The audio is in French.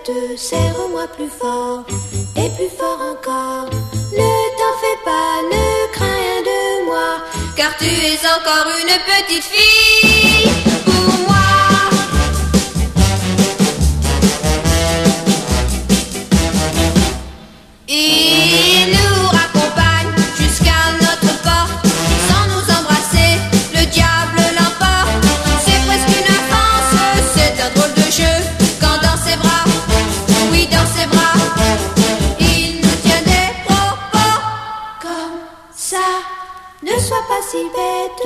te serre-moi plus fort et plus fort encore. Ne t'en fais pas, ne crains rien de moi, car tu es encore une petite fille.